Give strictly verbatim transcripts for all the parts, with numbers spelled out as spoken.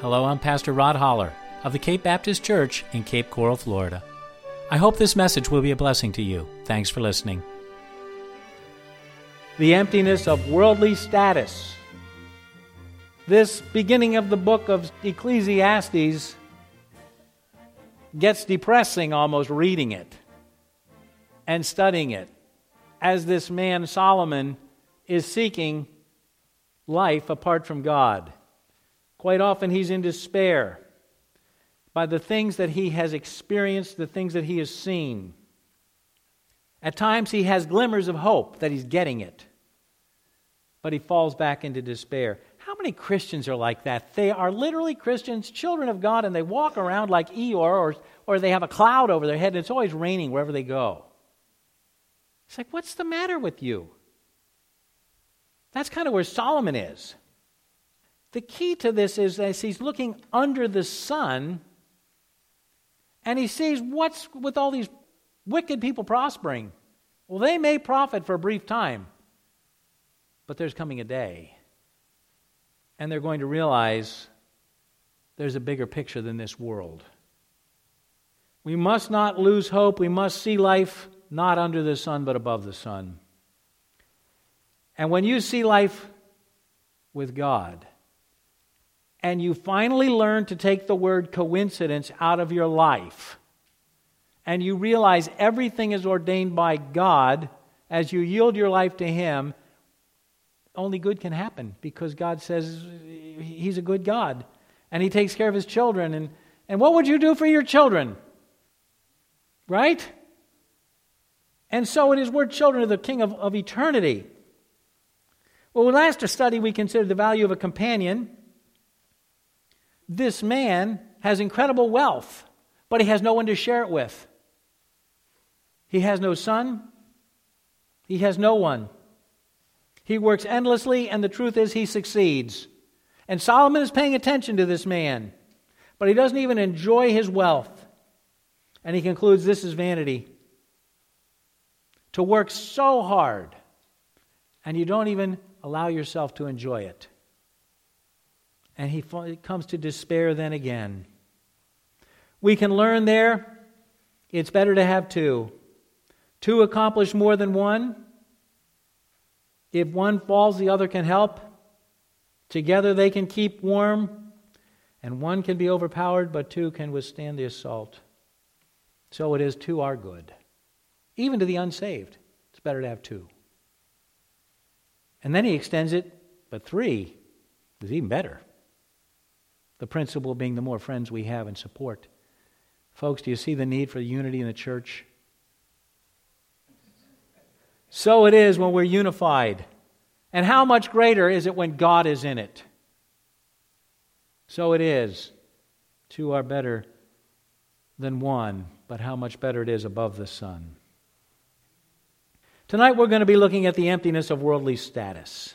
Hello, I'm Pastor Rod Holler of the Cape Baptist Church in Cape Coral, Florida. I hope this message will be a blessing to you. Thanks for listening. The emptiness of worldly status. This beginning of the book of Ecclesiastes gets depressing almost reading it and studying it, as this man Solomon is seeking life apart from God. Quite often he's in despair by the things that he has experienced, the things that he has seen. At times he has glimmers of hope that he's getting it, but he falls back into despair. How many Christians are like that? They are literally Christians, children of God, and they walk around like Eeyore, or, or they have a cloud over their head, and it's always raining wherever they go. It's like, what's the matter with you? That's kind of where Solomon is. The key to this is that he's looking under the sun, and he sees what's with all these wicked people prospering. Well, they may profit for a brief time, but there's coming a day, and they're going to realize there's a bigger picture than this world. We must not lose hope. We must see life not under the sun, but above the sun. And when you see life with God, and you finally learn to take the word coincidence out of your life, and you realize everything is ordained by God as you yield your life to Him, only good can happen, because God says He's a good God, and He takes care of His children. And, and what would you do for your children? Right? And so it is, we're children of the King of, of eternity. Well, last study we considered the value of a companion. This man has incredible wealth, but he has no one to share it with. He has no son. He has no one. He works endlessly, and the truth is he succeeds. And Solomon is paying attention to this man, but he doesn't even enjoy his wealth. And he concludes this is vanity. To work so hard, and you don't even allow yourself to enjoy it. And he comes to despair then again. We can learn there, it's better to have two. Two accomplish more than one. If one falls, the other can help. Together they can keep warm, and one can be overpowered, but two can withstand the assault. So it is, two are good. Even to the unsaved, it's better to have two. And then he extends it, but three is even better. The principle being the more friends we have and support. Folks, do you see the need for unity in the church? So it is when we're unified. And how much greater is it when God is in it? So it is. Two are better than one, but how much better it is above the sun. Tonight we're going to be looking at the emptiness of worldly status.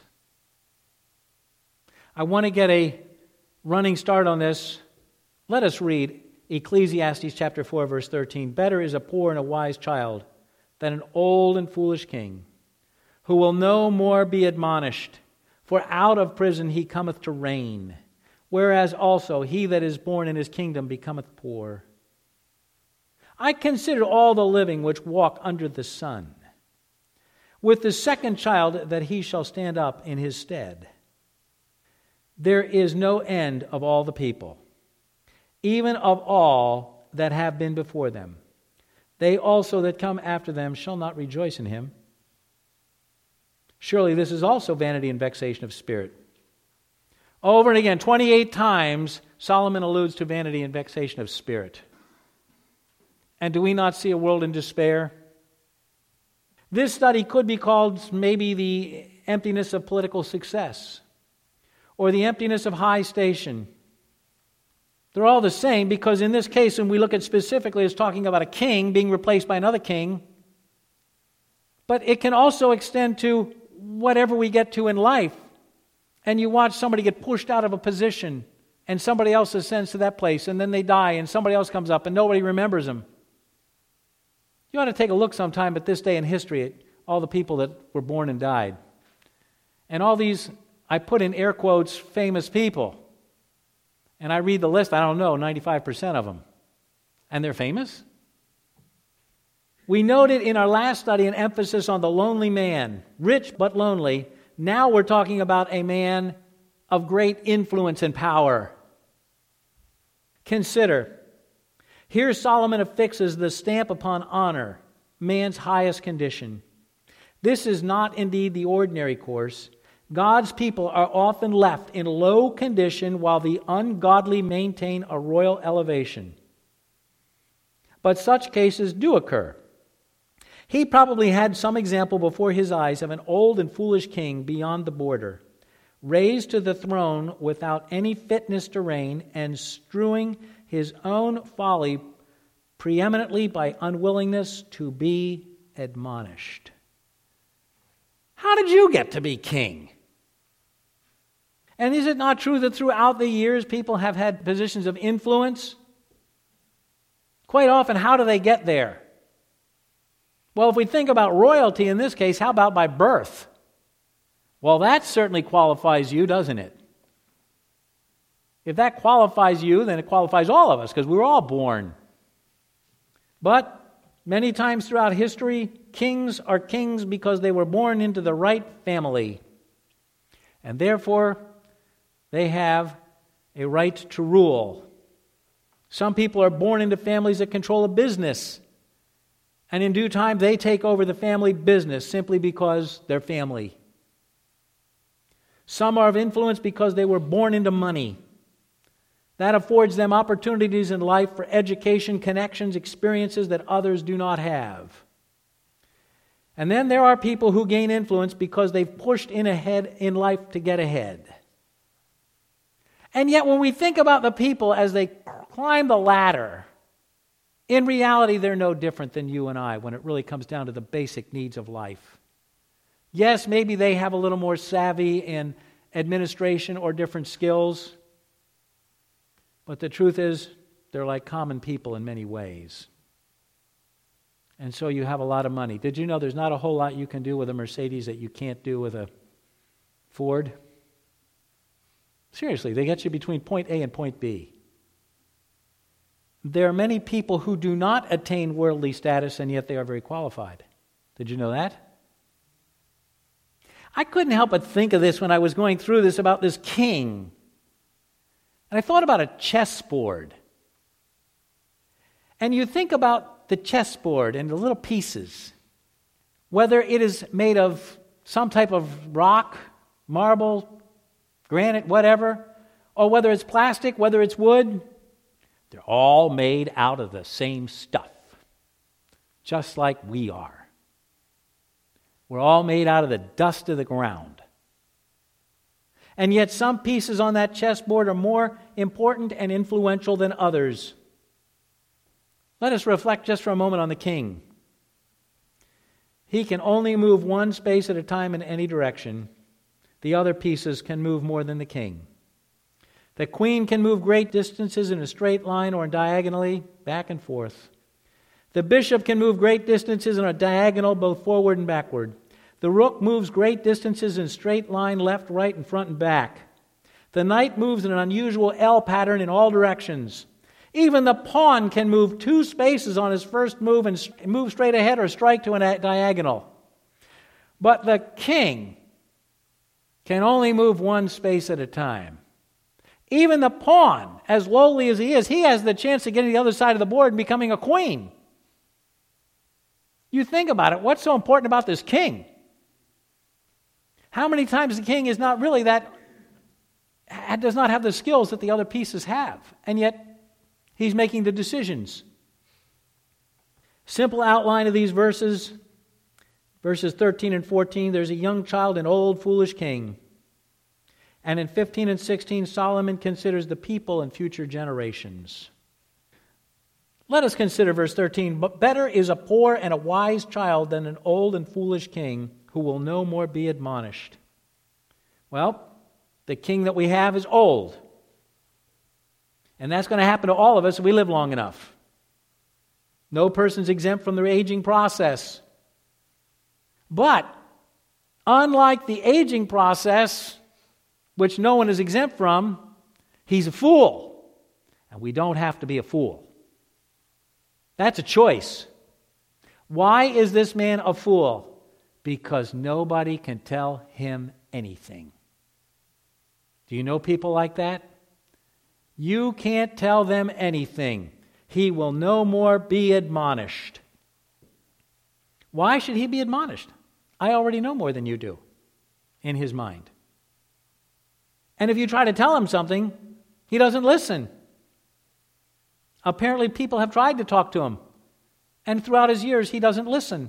I want to get a running start on this. Let us read Ecclesiastes chapter four, verse thirteen. Better is a poor and a wise child than an old and foolish king, who will no more be admonished. For out of prison he cometh to reign, whereas also he that is born in his kingdom becometh poor. I consider all the living which walk under the sun, with the second child that he shall stand up in his stead. There is no end of all the people, even of all that have been before them. They also that come after them shall not rejoice in him. Surely this is also vanity and vexation of spirit. Over and again, twenty-eight times, Solomon alludes to vanity and vexation of spirit. And do we not see a world in despair? This study could be called maybe the emptiness of political success, or the emptiness of high station. They're all the same, because in this case, when we look at specifically, it's talking about a king being replaced by another king. But it can also extend to whatever we get to in life. And you watch somebody get pushed out of a position, and somebody else ascends to that place, and then they die, and somebody else comes up, and nobody remembers them. You ought to take a look sometime at this day in history at all the people that were born and died. And all these, I put in air quotes, famous people. And I read the list, I don't know, ninety-five percent of them. And they're famous? We noted in our last study an emphasis on the lonely man, rich but lonely. Now we're talking about a man of great influence and power. Consider, here Solomon affixes the stamp upon honor, man's highest condition. This is not indeed the ordinary course. God's people are often left in low condition while the ungodly maintain a royal elevation. But such cases do occur. He probably had some example before his eyes of an old and foolish king beyond the border, raised to the throne without any fitness to reign and strewing his own folly preeminently by unwillingness to be admonished. How did you get to be king? And is it not true that throughout the years people have had positions of influence? Quite often, how do they get there? Well, if we think about royalty in this case, how about by birth? Well, that certainly qualifies you, doesn't it? If that qualifies you, then it qualifies all of us, because we were all born. But many times throughout history, kings are kings because they were born into the right family. And therefore, they have a right to rule. Some people are born into families that control a business. And in due time, they take over the family business simply because they're family. Some are of influence because they were born into money. That affords them opportunities in life for education, connections, experiences that others do not have. And then there are people who gain influence because they've pushed in ahead in life to get ahead. And yet when we think about the people as they climb the ladder, in reality, they're no different than you and I when it really comes down to the basic needs of life. Yes, maybe they have a little more savvy in administration or different skills, but the truth is they're like common people in many ways. And so you have a lot of money. Did you know there's not a whole lot you can do with a Mercedes that you can't do with a Ford? Seriously, they get you between point A and point B. There are many people who do not attain worldly status, and yet they are very qualified. Did you know that? I couldn't help but think of this when I was going through this about this king. And I thought about a chessboard. And you think about the chessboard and the little pieces, whether it is made of some type of rock, marble, granite, whatever, or whether it's plastic, whether it's wood, they're all made out of the same stuff, just like we are. We're all made out of the dust of the ground. And yet some pieces on that chessboard are more important and influential than others. Let us reflect just for a moment on the king. He can only move one space at a time in any direction. The other pieces can move more than the king. The queen can move great distances in a straight line or diagonally, back and forth. The bishop can move great distances in a diagonal, both forward and backward. The rook moves great distances in a straight line, left, right, and front and back. The knight moves in an unusual L pattern in all directions. Even the pawn can move two spaces on his first move and move straight ahead or strike to a diagonal. But the king can only move one space at a time. Even the pawn, as lowly as he is, he has the chance of getting to the other side of the board and becoming a queen. You think about it, what's so important about this king? How many times the king is not really that, does not have the skills that the other pieces have, and yet he's making the decisions. Simple outline of these verses, verses thirteen and fourteen, there's a young child, an old foolish king. And in fifteen and sixteen, Solomon considers the people and future generations. Let us consider verse thirteen. But better is a poor and a wise child than an old and foolish king who will no more be admonished. Well, the king that we have is old. And that's going to happen to all of us if we live long enough. No person's exempt from the aging process. But, unlike the aging process, which no one is exempt from, he's a fool. And we don't have to be a fool. That's a choice. Why is this man a fool? Because nobody can tell him anything. Do you know people like that? You can't tell them anything. He will no more be admonished. Why should he be admonished? I already know more than you do in his mind. And if you try to tell him something, he doesn't listen. Apparently people have tried to talk to him, and throughout his years he doesn't listen.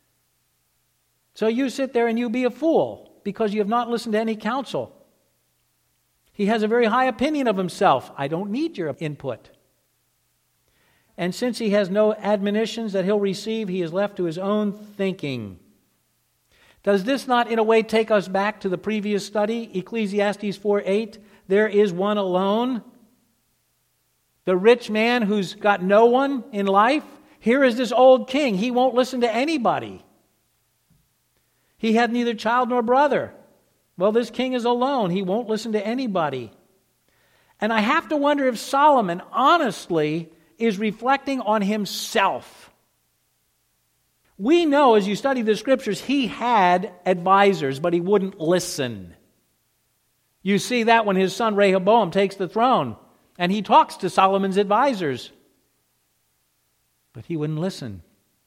So you sit there and you be a fool because you have not listened to any counsel. He has a very high opinion of himself. I don't need your input. And since he has no admonitions that he'll receive, he is left to his own thinking. Does this not in a way take us back to the previous study, Ecclesiastes four eight? There is one alone. The rich man who's got no one in life. Here is this old king. He won't listen to anybody. He had neither child nor brother. Well, this king is alone. He won't listen to anybody. And I have to wonder if Solomon honestly is reflecting on himself. We know as you study the scriptures, he had advisors, but he wouldn't listen. You see that when his son Rehoboam takes the throne, and he talks to Solomon's advisors. But he wouldn't listen.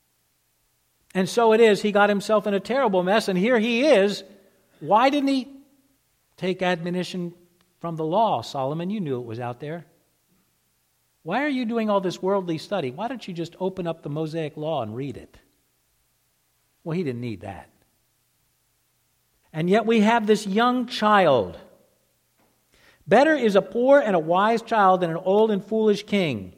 And so it is, he got himself in a terrible mess, and here he is. Why didn't he take admonition from the law, Solomon? You knew it was out there. Why are you doing all this worldly study? Why don't you just open up the Mosaic Law and read it? Well, he didn't need that. And yet we have this young child. Better is a poor and a wise child than an old and foolish king.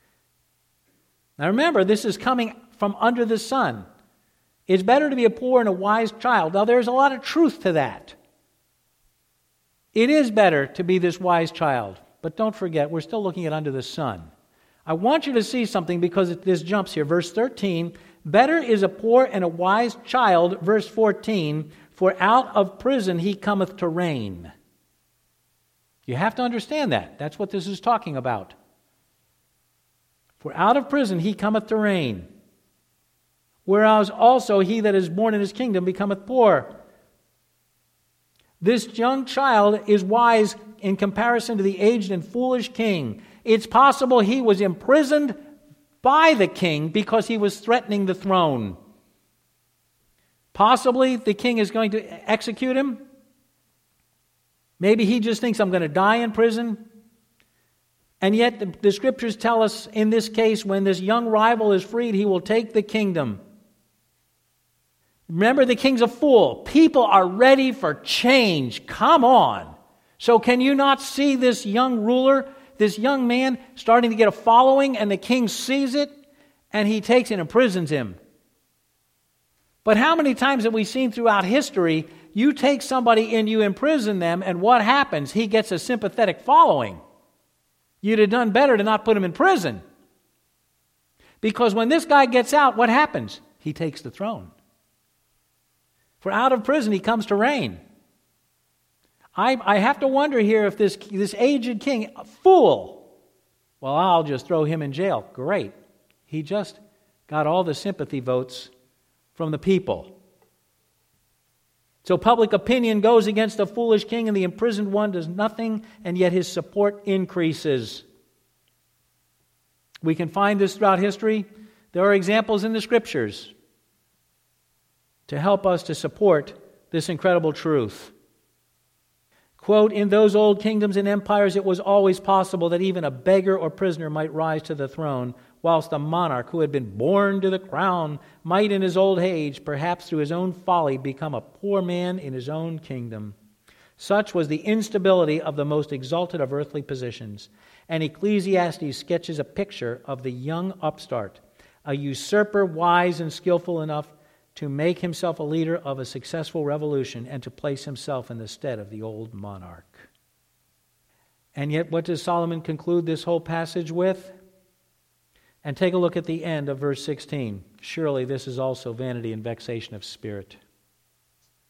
Now remember, this is coming from under the sun. It's better to be a poor and a wise child. Now there's a lot of truth to that. It is better to be this wise child. But don't forget, we're still looking at under the sun. I want you to see something because this jumps here. Verse thirteen, better is a poor and a wise child, verse fourteen, for out of prison he cometh to reign. You have to understand that. That's what this is talking about. For out of prison he cometh to reign. Whereas also he that is born in his kingdom becometh poor. This young child is wise in comparison to the aged and foolish king. It's possible he was imprisoned by the king because he was threatening the throne. Possibly the king is going to execute him. Maybe he just thinks, I'm going to die in prison. And yet the, the scriptures tell us in this case, when this young rival is freed, he will take the kingdom. Remember, the king's a fool. People are ready for change. Come on. So can you not see this young ruler, this young man starting to get a following, and the king sees it, and he takes and imprisons him? But how many times have we seen throughout history, you take somebody and you imprison them, and what happens? He gets a sympathetic following. You'd have done better to not put him in prison. Because when this guy gets out, what happens? He takes the throne. For out of prison he comes to reign. I, I have to wonder here if this, this aged king, a fool, well, I'll just throw him in jail. Great. He just got all the sympathy votes from the people. So public opinion goes against the foolish king, and the imprisoned one does nothing, and yet his support increases. We can find this throughout history. There are examples in the scriptures to help us to support this incredible truth. Quote, in those old kingdoms and empires it was always possible that even a beggar or prisoner might rise to the throne, whilst a monarch who had been born to the crown might in his old age, perhaps through his own folly, become a poor man in his own kingdom. Such was the instability of the most exalted of earthly positions. And Ecclesiastes sketches a picture of the young upstart, a usurper wise and skillful enough to make himself a leader of a successful revolution and to place himself in the stead of the old monarch. And yet, what does Solomon conclude this whole passage with? And take a look at the end of verse sixteen. Surely this is also vanity and vexation of spirit.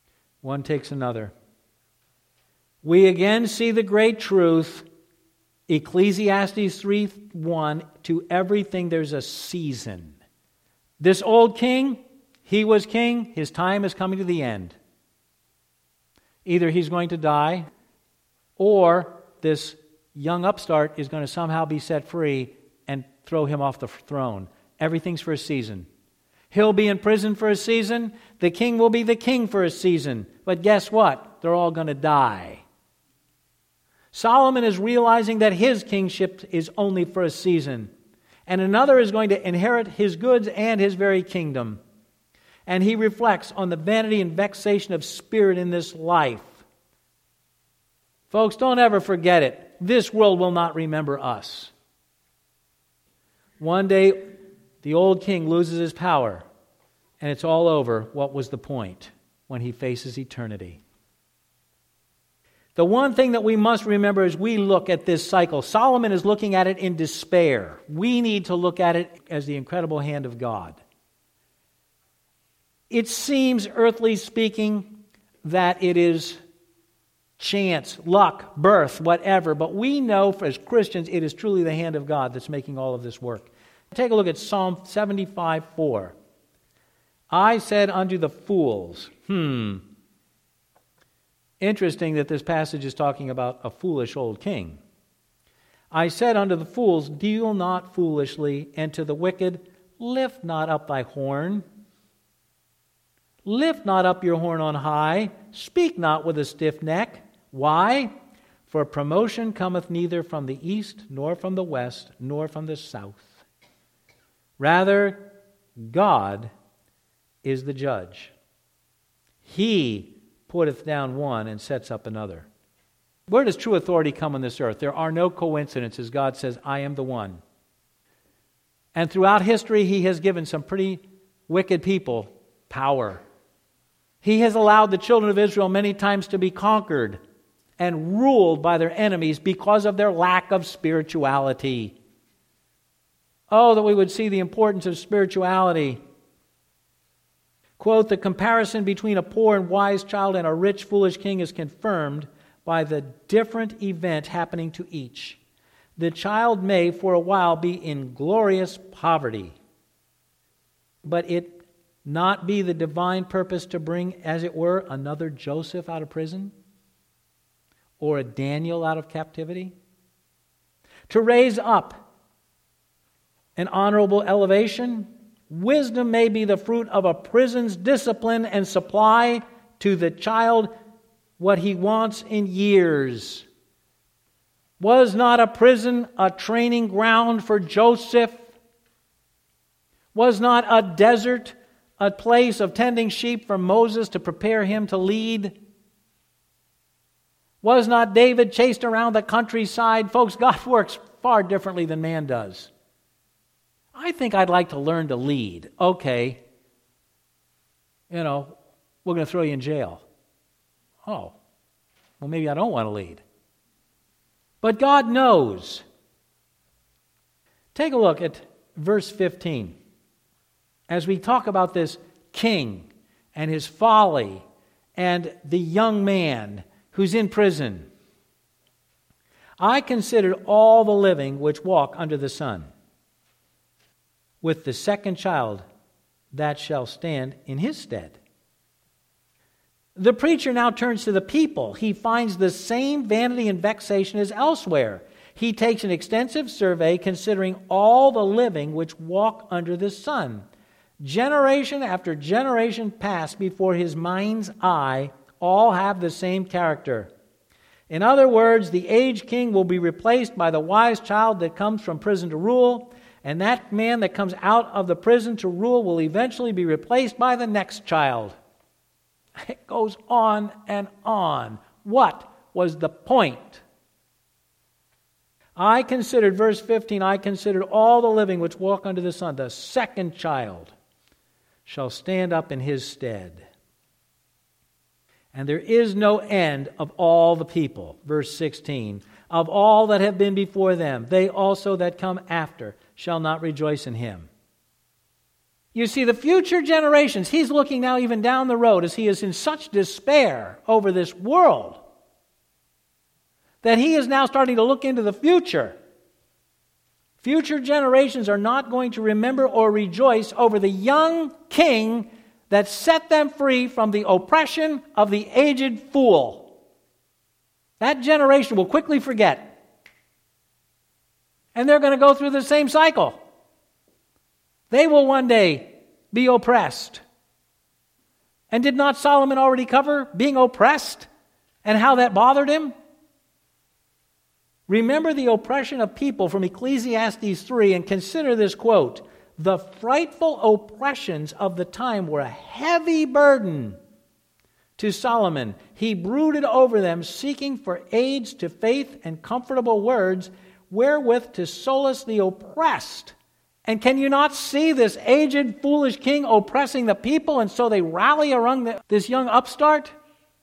One takes another. We again see the great truth. Ecclesiastes three one, to everything there's a season. This old king, he was king, his time is coming to the end. Either he's going to die, or this young upstart is going to somehow be set free and throw him off the throne. Everything's for a season. He'll be in prison for a season. The king will be the king for a season. But guess what? They're all going to die. Solomon is realizing that his kingship is only for a season. And another is going to inherit his goods and his very kingdom. And he reflects on the vanity and vexation of spirit in this life. Folks, don't ever forget it. This world will not remember us. One day, the old king loses his power, and it's all over. What was the point when he faces eternity? The one thing that we must remember as we look at this cycle, Solomon is looking at it in despair. We need to look at it as the incredible hand of God. It seems, earthly speaking, that it is chance, luck, birth, whatever, but we know as Christians it is truly the hand of God that's making all of this work. Take a look at Psalm seventy-five four. I said unto the fools, hmm, interesting that this passage is talking about a foolish old king. I said unto the fools, deal not foolishly, and to the wicked, lift not up thy horn. Lift not up your horn on high, speak not with a stiff neck. Why? For promotion cometh neither from the east, nor from the west, nor from the south. Rather, God is the judge. He putteth down one and sets up another. Where does true authority come on this earth? There are no coincidences. God says, I am the one. And throughout history, He has given some pretty wicked people power. He has allowed the children of Israel many times to be conquered and ruled by their enemies because of their lack of spirituality. Oh, that we would see the importance of spirituality. Quote, the comparison between a poor and wise child and a rich, foolish king is confirmed by the different event happening to each. The child may, for a while, be in glorious poverty, but it not be the divine purpose to bring, as it were, another Joseph out of prison? Or a Daniel out of captivity? To raise up an honorable elevation? Wisdom may be the fruit of a prison's discipline and supply to the child what he wants in years. Was not a prison a training ground for Joseph? Was not a desert a place of tending sheep for Moses to prepare him to lead? Was not David chased around the countryside? Folks, God works far differently than man does. I think I'd like to learn to lead. Okay. You know, we're going to throw you in jail. Oh, well, maybe I don't want to lead. But God knows. Take a look at verse fifteen. As we talk about this king and his folly and the young man who's in prison. I considered all the living which walk under the sun, with the second child that shall stand in his stead. The preacher now turns to the people. He finds the same vanity and vexation as elsewhere. He takes an extensive survey considering all the living which walk under the sun. Generation after generation pass before his mind's eye, all have the same character. In other words, the aged king will be replaced by the wise child that comes from prison to rule, and that man that comes out of the prison to rule will eventually be replaced by the next child. It goes on and on. What was the point? I considered, verse fifteen, I considered all the living which walk under the sun. The second child shall stand up in his stead. And there is no end of all the people. Verse sixteen, of all that have been before them, they also that come after shall not rejoice in him. You see, the future generations, he's looking now even down the road as he is in such despair over this world. that he is now starting to look into the future. Future generations are not going to remember or rejoice over the young king that set them free from the oppression of the aged fool. That generation will quickly forget. And they're going to go through the same cycle. They will one day be oppressed. And did not Solomon already cover being oppressed and how that bothered him? Remember the oppression of people from Ecclesiastes three and consider this quote. The frightful oppressions of the time were a heavy burden to Solomon. He brooded over them, seeking for aids to faith and comfortable words wherewith to solace the oppressed. And can you not see this aged, foolish king oppressing the people, and so they rally around the, this young upstart?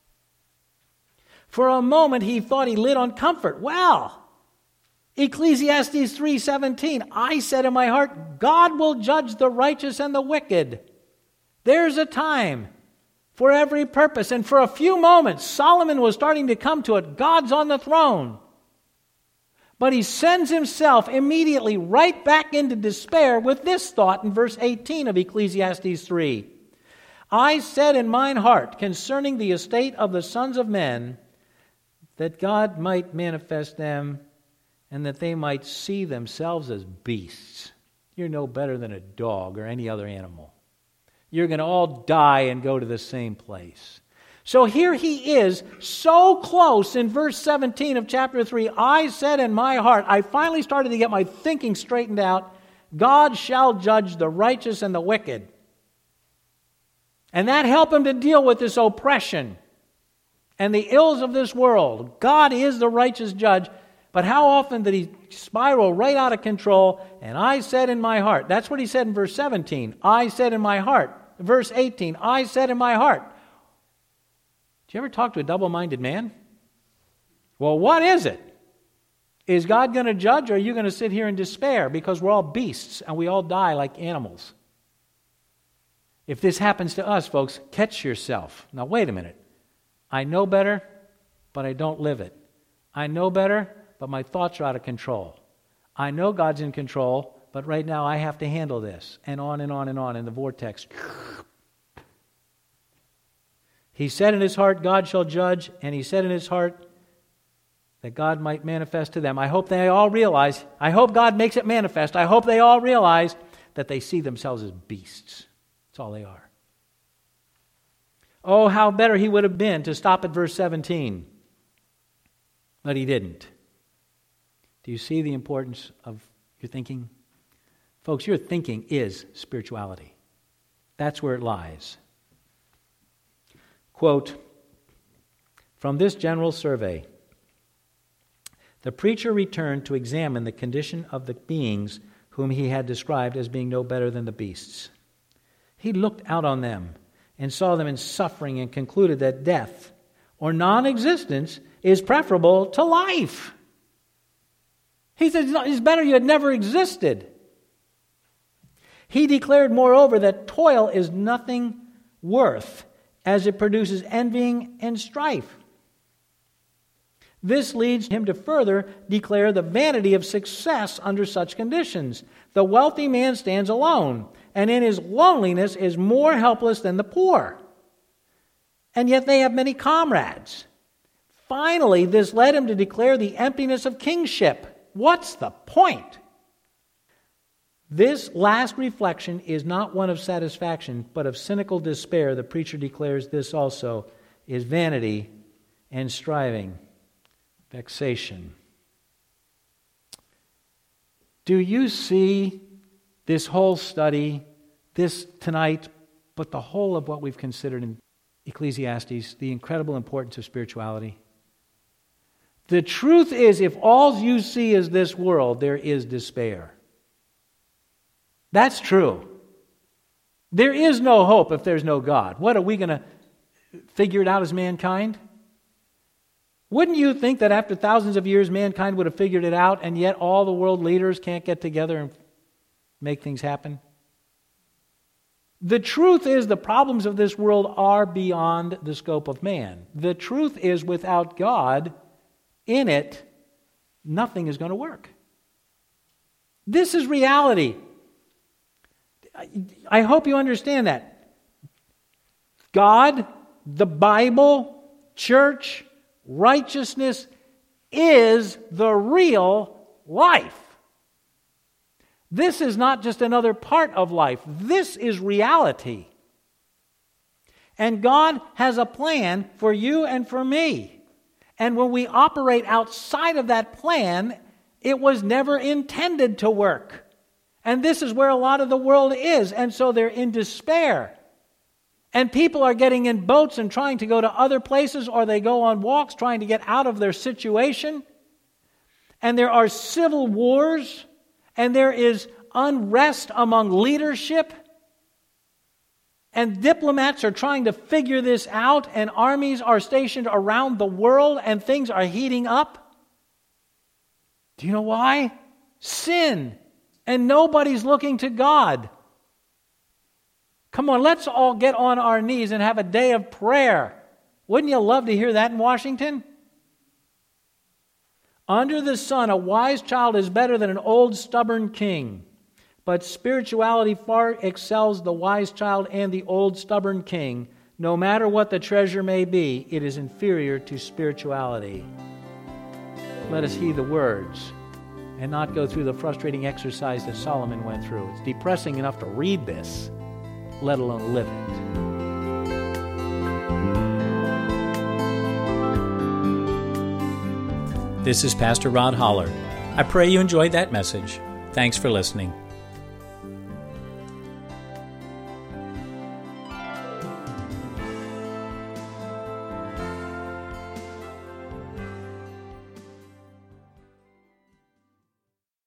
For a moment he thought he lit on comfort. Well, Ecclesiastes three seventeen, I said in my heart, God will judge the righteous and the wicked. There's a time for every purpose. And for a few moments, Solomon was starting to come to it. God's on the throne. But he sends himself immediately right back into despair with this thought in verse eighteen of Ecclesiastes three. I said in mine heart concerning the estate of the sons of men, that God might manifest them, and that they might see themselves as beasts. You're no better than a dog or any other animal. You're going to all die and go to the same place. So here he is, so close in verse seventeen of chapter three. I said in my heart, I finally started to get my thinking straightened out. God shall judge the righteous and the wicked. And that helped him to deal with this oppression and the ills of this world. God is the righteous judge. But how often did he spiral right out of control? And I said in my heart. That's what he said in verse seventeen. I said in my heart. Verse eighteen. I said in my heart. Did you ever talk to a double-minded man? Well, what is it? Is God going to judge, or are you going to sit here in despair? Because we're all beasts and we all die like animals. If this happens to us, folks, catch yourself. Now, wait a minute. I know better, but I don't live it. I know better, but my thoughts are out of control. I know God's in control, but right now I have to handle this. And on and on and on in the vortex. He said in his heart, God shall judge, and he said in his heart that God might manifest to them. I hope they all realize, I hope God makes it manifest. I hope they all realize that they see themselves as beasts. That's all they are. Oh, how better he would have been to stop at verse seventeen. But he didn't. Do you see the importance of your thinking? Folks, your thinking is spirituality. That's where it lies. Quote, from this general survey, the preacher returned to examine the condition of the beings whom he had described as being no better than the beasts. He looked out on them and saw them in suffering and concluded that death or non-existence is preferable to life. He said it's better you had never existed. He declared, moreover, that toil is nothing worth, as it produces envying and strife. This leads him to further declare the vanity of success under such conditions. The wealthy man stands alone, and in his loneliness is more helpless than the poor. And yet they have many comrades. Finally, this led him to declare the emptiness of kingship. What's the point? This last reflection is not one of satisfaction, but of cynical despair. The preacher declares this also is vanity and striving, vexation. Do you see this whole study, this tonight, but the whole of what we've considered in Ecclesiastes, the incredible importance of spirituality? The truth is, if all you see is this world, there is despair. That's true. There is no hope if there's no God. What, are we going to figure it out as mankind? Wouldn't you think that after thousands of years mankind would have figured it out, and yet all the world leaders can't get together and make things happen? The truth is the problems of this world are beyond the scope of man. The truth is without God, in it, nothing is going to work. This is reality. I hope you understand that. God, the Bible, church, righteousness is the real life. This is not just another part of life. This is reality. And God has a plan for you and for me. And when we operate outside of that plan, it was never intended to work. And this is where a lot of the world is. And so they're in despair. And people are getting in boats and trying to go to other places, or they go on walks trying to get out of their situation. And there are civil wars, and there is unrest among leadership. And diplomats are trying to figure this out, and armies are stationed around the world, and things are heating up. Do you know why? Sin. And nobody's looking to God. Come on, let's all get on our knees and have a day of prayer. Wouldn't you love to hear that in Washington? Under the sun, a wise child is better than an old stubborn king. But spirituality far excels the wise child and the old stubborn king. No matter what the treasure may be, it is inferior to spirituality. Let us heed the words and not go through the frustrating exercise that Solomon went through. It's depressing enough to read this, let alone live it. This is Pastor Rod Holler. I pray you enjoyed that message. Thanks for listening.